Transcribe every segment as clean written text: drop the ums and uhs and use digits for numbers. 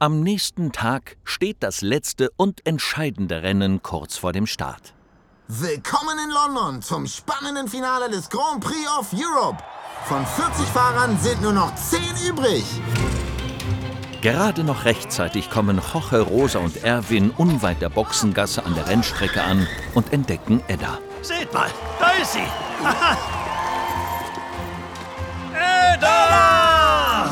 Am nächsten Tag steht das letzte und entscheidende Rennen kurz vor dem Start. Willkommen in London zum spannenden Finale des Grand Prix of Europe. Von 40 Fahrern sind nur noch 10 übrig. Gerade noch rechtzeitig kommen Jorge, Rosa und Erwin unweit der Boxengasse an der Rennstrecke an und entdecken Edda. Seht mal, da ist sie. Edda!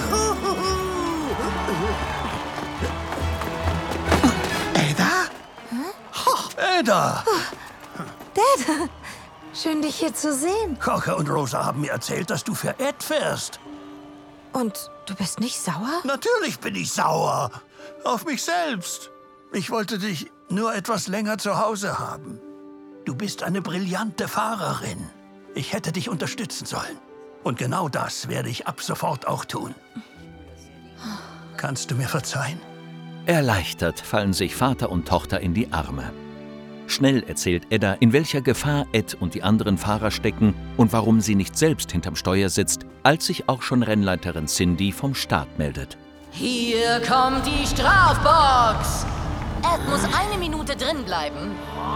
Edda! Dad, schön dich hier zu sehen. Jorge und Rosa haben mir erzählt, dass du für Ed fährst. Und du bist nicht sauer? Natürlich bin ich sauer. Auf mich selbst. Ich wollte dich nur etwas länger zu Hause haben. Du bist eine brillante Fahrerin. Ich hätte dich unterstützen sollen. Und genau das werde ich ab sofort auch tun. Kannst du mir verzeihen? Erleichtert fallen sich Vater und Tochter in die Arme. Schnell erzählt Edda, in welcher Gefahr Ed und die anderen Fahrer stecken und warum sie nicht selbst hinterm Steuer sitzt, als sich auch schon Rennleiterin Cindy vom Start meldet. Hier kommt die Strafbox. Ed muss 1 Minute drin bleiben.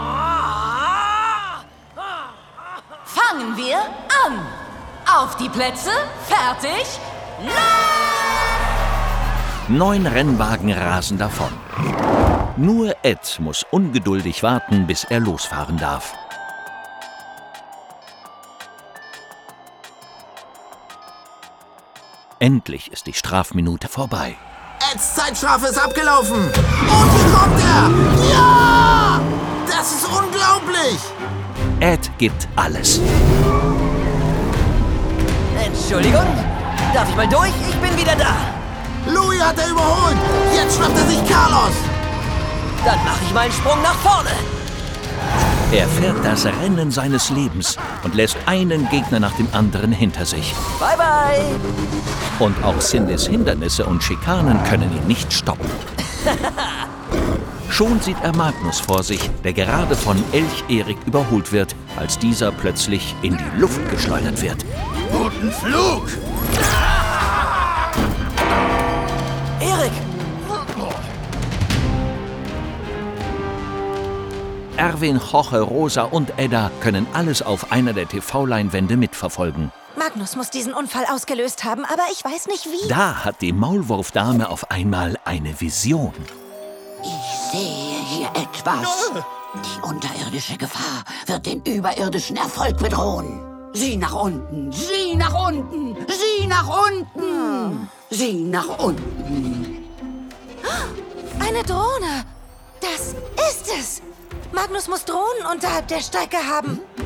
Fangen wir an. Auf die Plätze, fertig, los! 9 Rennwagen rasen davon. Nur Ed muss ungeduldig warten, bis er losfahren darf. Endlich ist die Strafminute vorbei. Eds Zeitstrafe ist abgelaufen. Und hier kommt er. Ja! Das ist unglaublich. Ed gibt alles. Entschuldigung, darf ich mal durch? Ich bin wieder da. Louis hat er überholt. Jetzt schnappt er sich Carlos. Dann mache ich meinen Sprung nach vorne. Er fährt das Rennen seines Lebens und lässt einen Gegner nach dem anderen hinter sich. Bye, bye. Und auch Cindys Hindernisse und Schikanen können ihn nicht stoppen. Schon sieht er Magnus vor sich, der gerade von Elch-Erik überholt wird, als dieser plötzlich in die Luft geschleudert wird. Guten Flug! Erik! Erwin, Jorge, Rosa und Edda können alles auf einer der TV-Leinwände mitverfolgen. Magnus muss diesen Unfall ausgelöst haben, aber ich weiß nicht wie. Da hat die Maulwurfdame auf einmal eine Vision. Ich sehe hier etwas. Die unterirdische Gefahr wird den überirdischen Erfolg bedrohen. Sieh nach unten, sieh nach unten, sieh nach unten, sieh nach unten. Eine Drohne. Das ist es. Magnus muss Drohnen unterhalb der Strecke haben.